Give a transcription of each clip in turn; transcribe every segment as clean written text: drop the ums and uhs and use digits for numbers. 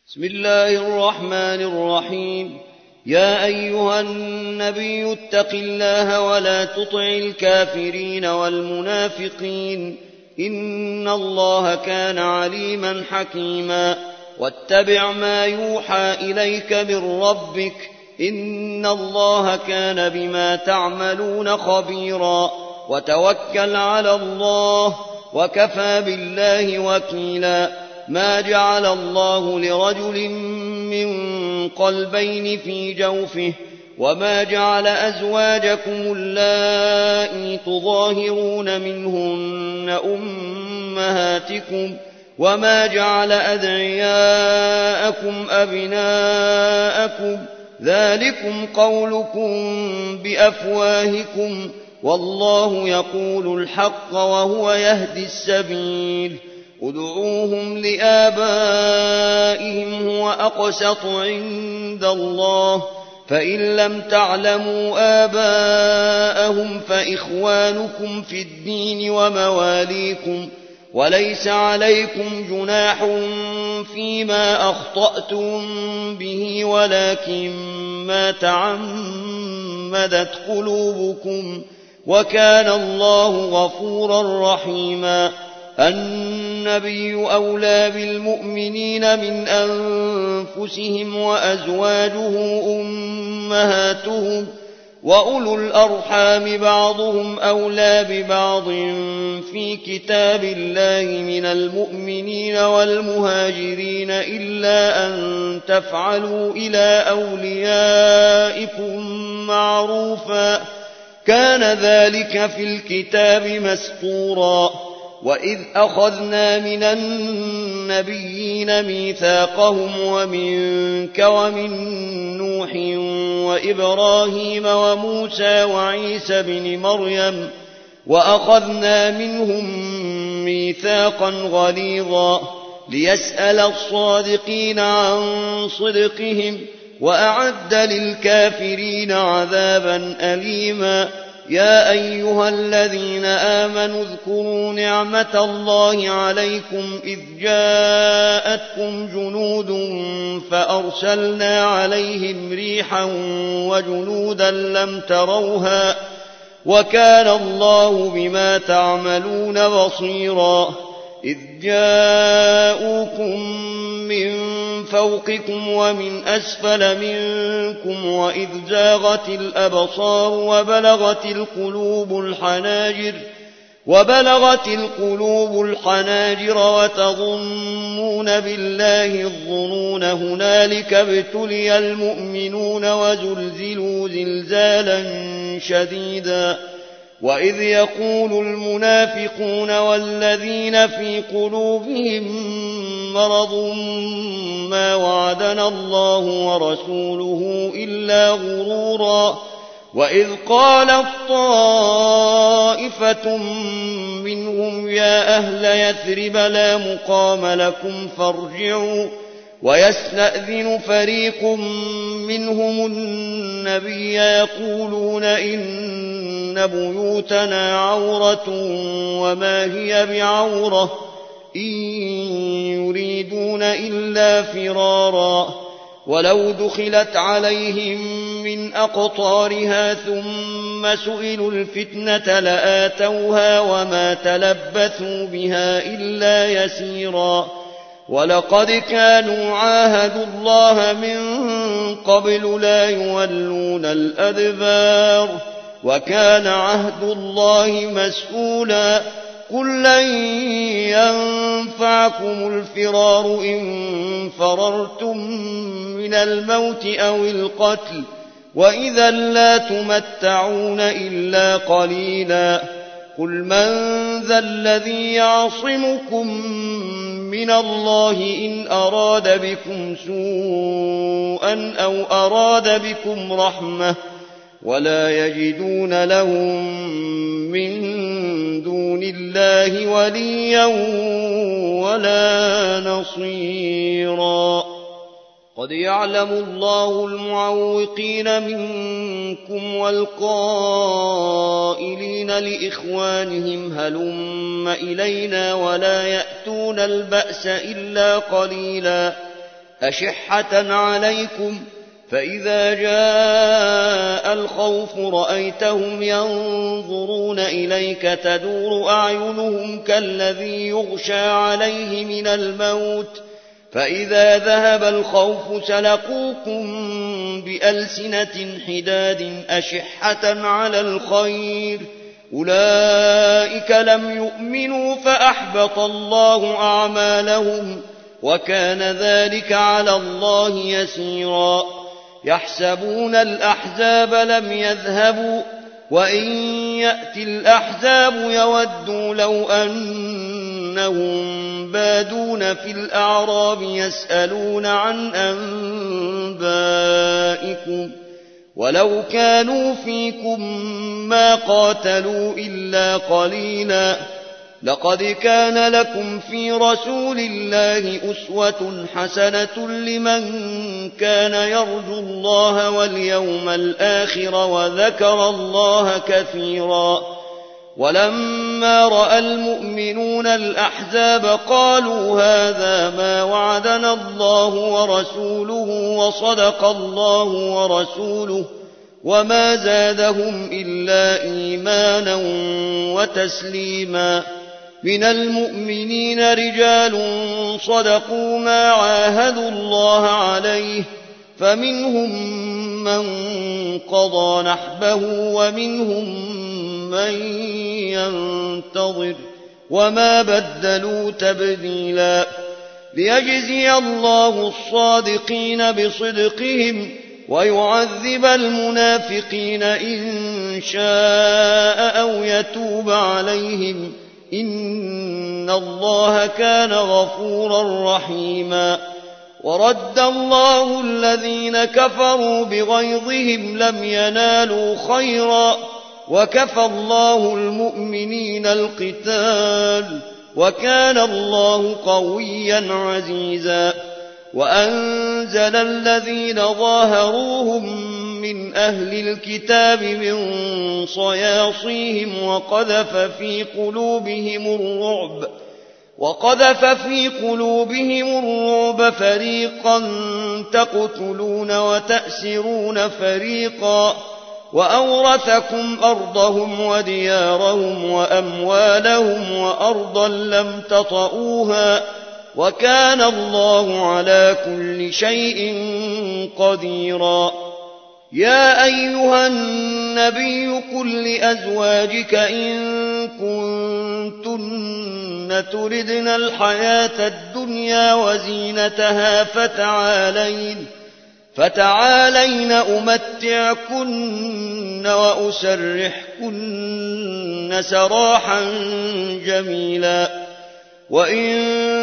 بسم الله الرحمن الرحيم. يا أيها النبي اتق الله ولا تطع الكافرين والمنافقين، إن الله كان عليما حكيما. واتبع ما يوحى إليك من ربك، إن الله كان بما تعملون خبيرا. وتوكل على الله وكفى بالله وكيلا. ما جعل الله لرجل من قلبين في جوفه، وما جعل أزواجكم اللائي تظاهرون منهن أمهاتكم، وما جعل أدعياءكم أبناءكم، ذلكم قولكم بأفواهكم، والله يقول الحق وهو يهدي السبيل. ادعوهم لآبائهم هو أقسط عند الله، فإن لم تعلموا آباءهم فإخوانكم في الدين ومواليكم، وليس عليكم جناح فيما أخطأتم به، ولكن ما تعمدت قلوبكم، وكان الله غفورا رحيما. النبي أولى بالمؤمنين من أنفسهم، وأزواجه أمهاتهم، وأولو الأرحام بعضهم أولى ببعض في كتاب الله من المؤمنين والمهاجرين، إلا أن تفعلوا إلى أوليائكم معروفا، كان ذلك في الكتاب مسطورا. وإذ أخذنا من النبيين ميثاقهم ومنك ومن نوح وإبراهيم وموسى وعيسى بن مريم، وأخذنا منهم ميثاقا غليظا، ليسأل الصادقين عن صدقهم، وأعد للكافرين عذابا أليما. يا أيها الذين آمنوا اذكروا نعمة الله عليكم إذ جاءتكم جنود فأرسلنا عليهم ريحا وجنودا لم تروها، وكان الله بما تعملون بصيرا. إذ جاءوكم من فوقكم ومن أسفل منكم، وإذ زاغت الأبصار وبلغت القلوب الحناجر وتظنون بالله الظنون، هنالك ابتلي المؤمنون وزلزلوا زلزالا شديدا. وإذ يقول المنافقون والذين في قلوبهم مرض ما وعدنا الله ورسوله إلا غرورا. وإذ قالت طائفة منهم يا أهل يثرب لا مقام لكم فارجعوا، ويستأذن فريق منهم النبي يقولون إن بيوتنا عورة وما هي بعورة، إن يريدون إلا فرارا. ولو دخلت عليهم من أقطارها ثم سئلوا الفتنة لآتوها وما تلبثوا بها إلا يسيرا. ولقد كانوا عاهدوا الله من قبل لا يولون الأدبار، وكان عهد الله مسؤولا. قل لن ينفعكم الفرار إن فررتم من الموت أو القتل، وإذا لا تمتعون إلا قليلا. قل من ذا الذي يعصمكم من الله إن أراد بكم سوءا أو أراد بكم رحمة، ولا يجدون لهم من دون الله وليا ولا نصيرا. قد يعلم الله المعوقين منكم والقائلين لإخوانهم هلم إلينا، ولا يأتون البأس إلا قليلا. أشحة عليكم فإذا جاء الخوف رأيتهم ينظرون إليك تدور أعينهم كالذي يغشى عليه من الموت فإذا ذهب الخوف سلقوكم بألسنة حداد أشحة على الخير أولئك لم يؤمنوا فأحبط الله أعمالهم وكان ذلك على الله يسيرا يحسبون الأحزاب لم يذهبوا وإن يأتي الأحزاب يودوا لو أنهم بادون في الأعراب يسألون عن أنبائكم ولو كانوا فيكم ما قاتلوا إلا قليلا لقد كان لكم في رسول الله أسوة حسنة لمن كان يرجو الله واليوم الآخر وذكر الله كثيرا ولما رأى المؤمنون الأحزاب قالوا هذا ما وعدنا الله ورسوله وصدق الله ورسوله وما زادهم إلا إيمانا وتسليما من المؤمنين رجال صدقوا ما عاهدوا الله عليه فمنهم من قضى نحبه ومنهم من ينتظر وما بدلوا تبديلا ليجزي الله الصادقين بصدقهم ويعذب المنافقين إن شاء أو يتوب عليهم إن الله كان غفورا رحيما ورد الله الذين كفروا بغيظهم لم ينالوا خيرا وكفى الله المؤمنين القتال وكان الله قويا عزيزا وأنزل الذين ظاهروهم من أهل الكتاب من صياصيهم وقذف في قلوبهم الرعب فريقا تقتلون وتأسرون فريقا وأورثكم أرضهم وديارهم وأموالهم وأرضا لم تطئوها وكان الله على كل شيء قديرا يا أيها النبي قل لأزواجك إن كنتن تردن الحياة الدنيا وزينتها فتعالين أمتعكن وأسرحكن سراحا جميلا وإن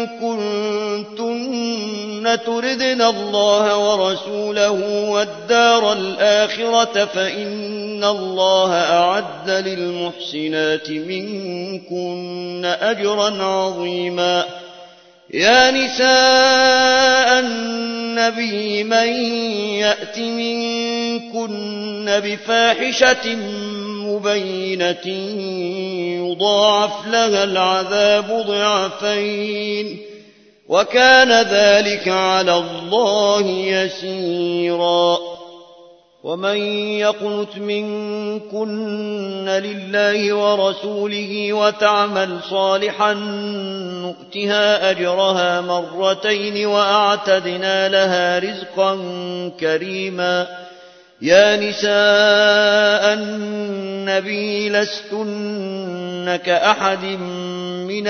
كنتن تردن الله ورسوله والدار الآخرة فإن الله أعد للمحسنات منكن أجرا عظيما يا نساء النبي من يأت منكن بفاحشة مبينة يضاعف لها العذاب ضعفين وكان ذلك على الله يسيرا ومن يقنت منكن لله ورسوله وتعمل صالحا نؤتها أجرها مرتين وأعتدنا لها رزقا كريما يا نساء النبي لستن كأحد من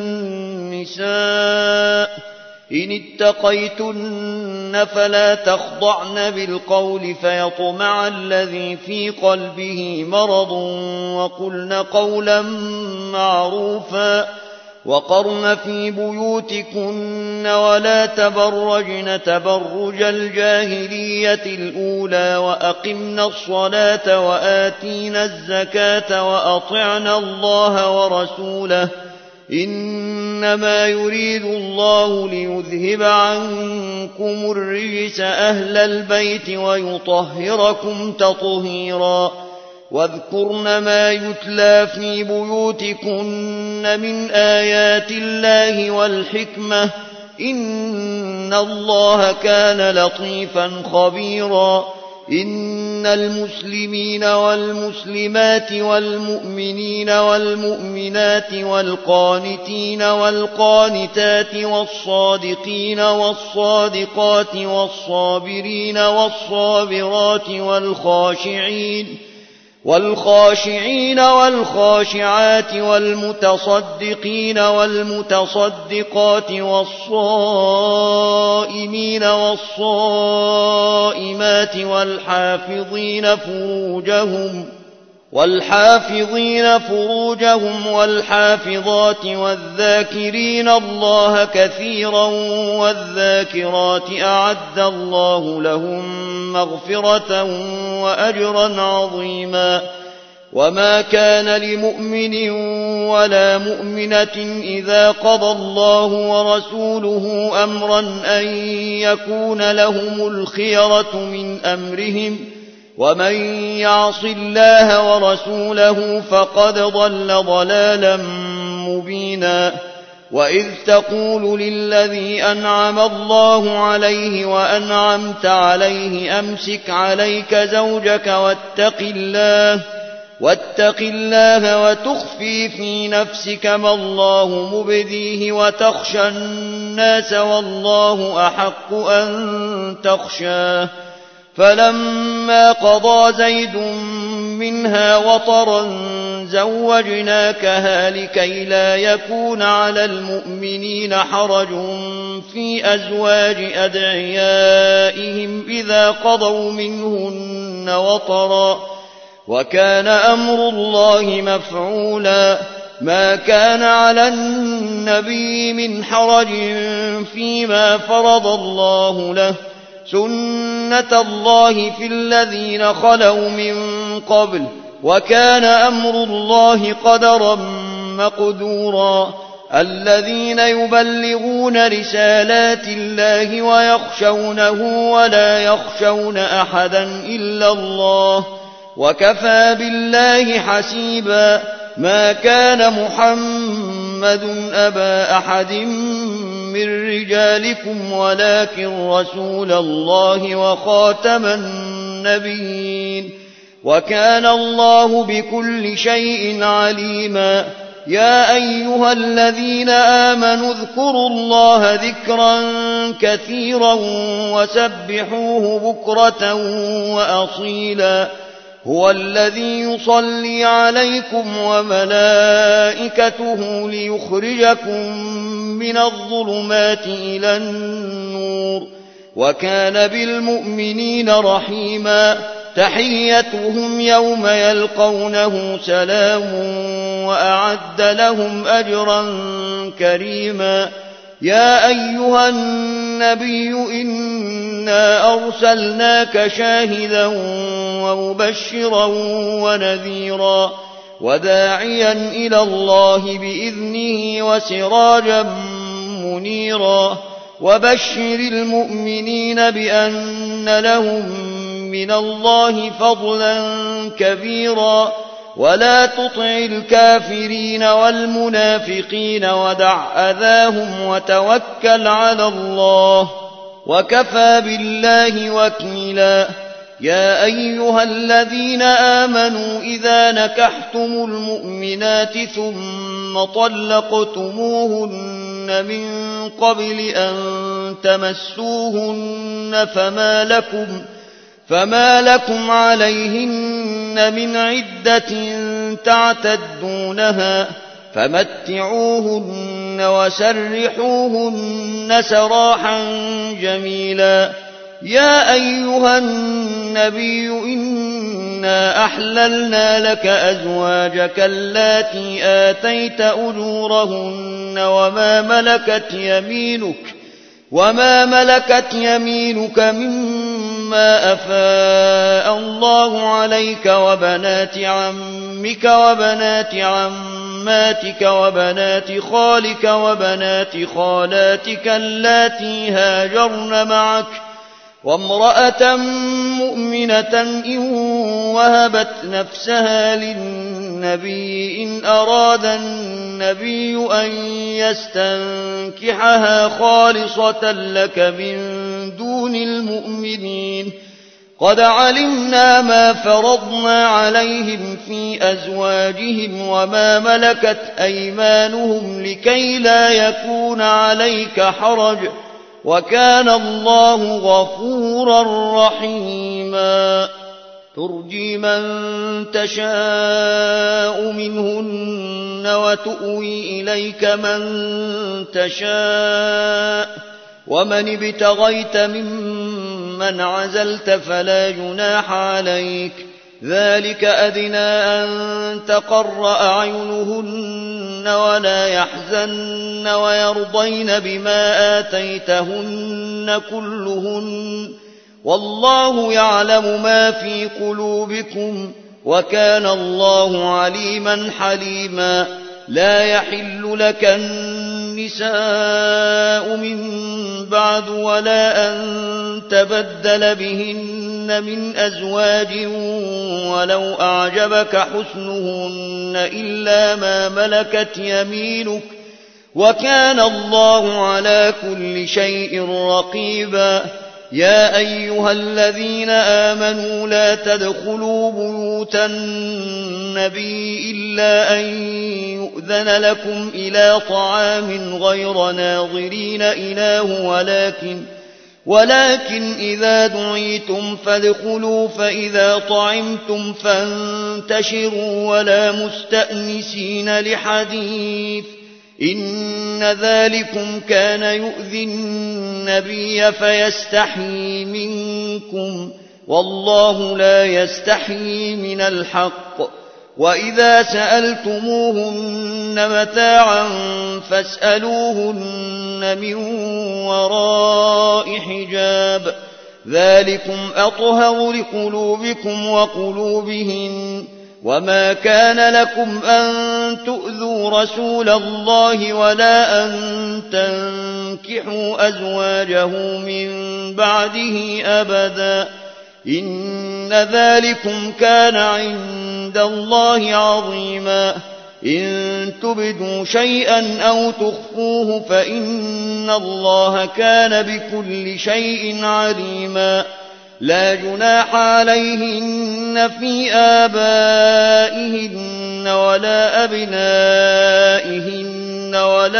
النساء إن اتقيتن فلا تخضعن بالقول فيطمع الذي في قلبه مرض وقلن قولا معروفا وقرن في بيوتكن ولا تبرجن تبرج الجاهلية الأولى وأقمنا الصلاة وآتينا الزكاة وأطعنا الله ورسوله إنما يريد الله ليذهب عنكم الرجس أهل البيت ويطهركم تطهيرا واذكرن ما يتلى في بيوتكن من آيات الله والحكمة إن الله كان لطيفا خبيرا إن المسلمين والمسلمات والمؤمنين والمؤمنات والقانتين والقانتات والصادقين والصادقات والصابرين والصابرات والخاشعين والخاشعات والمتصدقين والمتصدقات والصائمين والصائمات والحافظين فروجهم والحافظات والذاكرين الله كثيرا والذاكرات أعد الله لهم مغفرة وأجرا عظيما وما كان لمؤمن ولا مؤمنة إذا قضى الله ورسوله أمرا أن يكون لهم الخيرة من أمرهم ومن يعص الله ورسوله فقد ضل ضلالا مبينا وإذ تقول للذي أنعم الله عليه وأنعمت عليه أمسك عليك زوجك واتق الله وتخفي في نفسك ما الله مبديه وتخشى الناس والله أحق أن تخشاه فلما قضى زيد منها وطرا زوجناكها لكي لا يكون على المؤمنين حرج في أزواج أدعيائهم إذا قضوا منهن وطرا وكان أمر الله مفعولا ما كان على النبي من حرج فيما فرض الله له سنة الله في الذين خلوا من قبل وكان أمر الله قدرا مقدورا الذين يبلغون رسالات الله ويخشونه ولا يخشون أحدا إلا الله وكفى بالله حسيبا ما كان محمد أبا أحد من رجالكم ولكن رسول الله وخاتم النبيين وكان الله بكل شيء عليما يا أيها الذين آمنوا اذكروا الله ذكرا كثيرا وسبحوه بكرة وأصيلا هو الذي يصلي عليكم وملائكته ليخرجكم من الظلمات إلى النور وكان بالمؤمنين رحيما تحيتهم يوم يلقونه سلام وأعد لهم أجرا كريما يا أيها النبي إنا أرسلناك شاهدا ومبشرا ونذيرا وداعيا إلى الله بإذنه وسراجا منيرا وبشر المؤمنين بأن لهم من الله فضلا كبيرا ولا تطع الكافرين والمنافقين ودع أذاهم وتوكل على الله وكفى بالله وكيلا يا أيها الذين آمنوا إذا نكحتم المؤمنات ثم طلقتموهن من قبل أن تمسوهن فما لكم عليهن من عدة تعتدونها فمتعوهن وسرحوهن سراحا جميلا يا أيها النبي إنا أحللنا لك أزواجك اللاتي آتيت أجورهن وما ملكت يمينك مما أفاء الله عليك وبنات عمك وبنات عماتك وبنات خالك وبنات خالاتك اللاتي هاجرن معك وامرأة مؤمنة إن وهبت نفسها للنبي إن أراد النبي أن يستنكحها خالصة لك من دون المؤمنين قد علمنا ما فرضنا عليهم في أزواجهم وما ملكت أيمانهم لكي لا يكون عليك حرج وكان الله غفورا رحيما ترجي من تشاء منهن وتؤوي إليك من تشاء ومن ابتغيت ممن عزلت فلا جناح عليك ذلك أدنى أن تقر أعينهن ولا يحزن ويرضين بما آتيتهن كلهن والله يعلم ما في قلوبكم وكان الله عليما حليما لا يحل لك النساء من بعد ولا أن تبدل بهن من أزواج ولو أعجبك حسنهن إلا ما ملكت يمينك وكان الله على كل شيء رقيبا يا أيها الذين آمنوا لا تدخلوا بيوت النبي إلا أن يؤذن لكم إلى طعام غير ناظرين إناه ولكن إذا دعيتم فادخلوا فإذا طعمتم فانتشروا ولا مستأنسين لحديث إن ذلكم كان يؤذي النبي فيستحيي منكم والله لا يستحيي من الحق وإذا سألتموهن متاعا فاسألوهن من وراء حجاب ذلكم أطهر لقلوبكم وقلوبهن وما كان لكم أن تؤذوا رسول الله ولا أن تنكحوا أزواجه من بعده أبدا إن ذلكم كان عند الله عظيما إن تبدوا شيئا أو تخفوه فإن الله كان بكل شيء عليما لا جناح عليهن في آبائهن ولا أبنائهن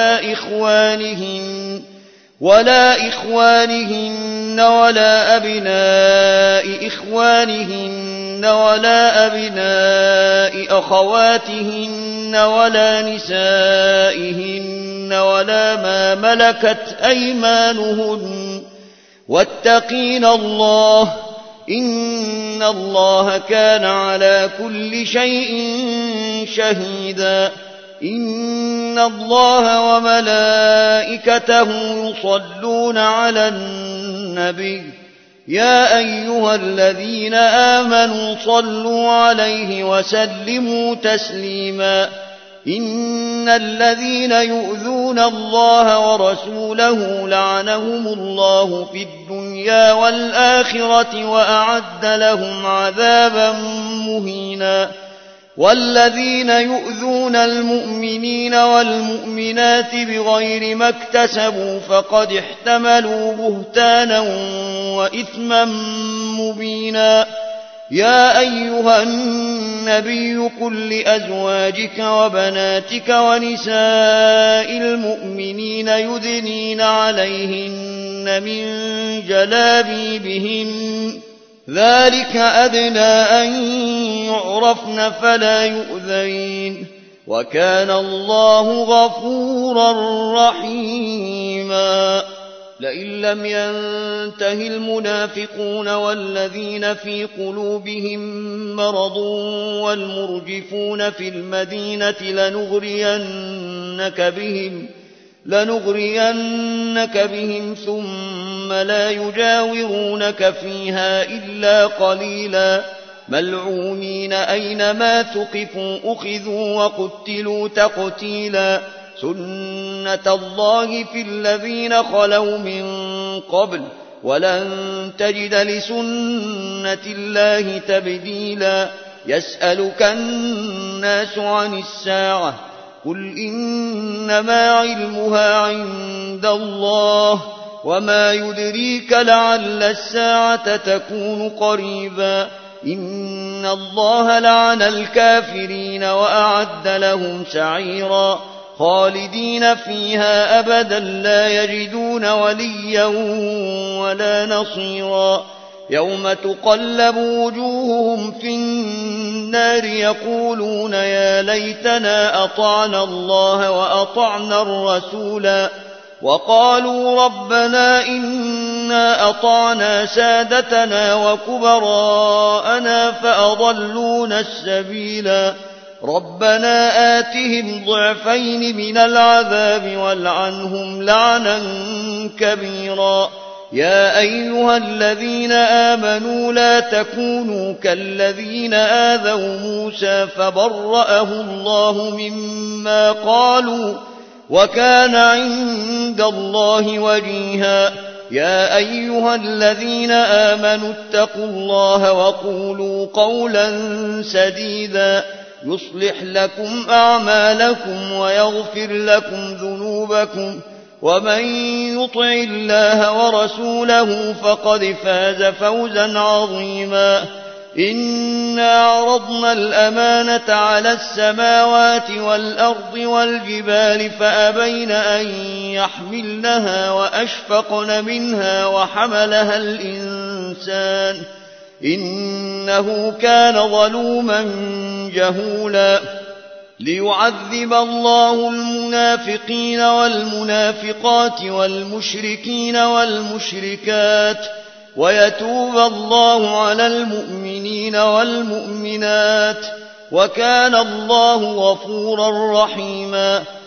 ولا إخوانهن ولا أبناء إخوانهن ولا أبناء أخواتهن ولا نسائهن ولا ما ملكت أيمانهن واتقين الله إن الله كان على كل شيء شهيدا إن الله وملائكته يصلون على النبي يا أيها الذين آمنوا صلوا عليه وسلموا تسليما إن الذين يؤذون الله ورسوله لعنهم الله في الدنيا والآخرة وأعد لهم عذابا مهينا والذين يؤذون المؤمنين والمؤمنات بغير ما اكتسبوا فقد احتملوا بهتانا وإثما مبينا يا أيها النبي قل لأزواجك وبناتك ونساء المؤمنين يدنين عليهن من جلابيبهن ذلك أدنى أن يعرفن فلا يؤذين وكان الله غفورا رحيما لئن لم ينته المنافقون والذين في قلوبهم مرض والمرجفون في المدينة لنغرينك بهم ثم لا يجاورونك فيها إلا قليلا ملعونين أينما ثقفوا أخذوا وقتلوا تقتيلا سنة الله في الذين خلوا من قبل ولن تجد لسنة الله تبديلا يسألك الناس عن الساعة قل إنما علمها عند الله وما يدريك لعل الساعة تكون قريبا إن الله لعن الكافرين وأعد لهم سعيرا خالدين فيها أبدا لا يجدون وليا ولا نصيرا يوم تقلب وجوههم في النار يقولون يا ليتنا أطعنا الله وأطعنا الرسولا وقالوا ربنا إنا أطعنا سادتنا وكبراءنا فأضلونا السبيلا ربنا آتهم ضعفين من العذاب والعنهم لعنا كبيرا يا أيها الذين آمنوا لا تكونوا كالذين آذوا موسى فبرأه الله مما قالوا وكان عند الله وجيها يا أيها الذين آمنوا اتقوا الله وقولوا قولا سديدا يصلح لكم أعمالكم ويغفر لكم ذنوبكم ومن يطع الله ورسوله فقد فاز فوزا عظيما إنا عرضنا الأمانة على السماوات والأرض والجبال فأبين أن يحملنها وأشفقن منها وحملها الإنسان إنه كان ظلوما جهولا ليعذب الله المنافقين والمنافقات والمشركين والمشركات ويتوب الله على المؤمنين والمؤمنات وكان الله غفورا رحيما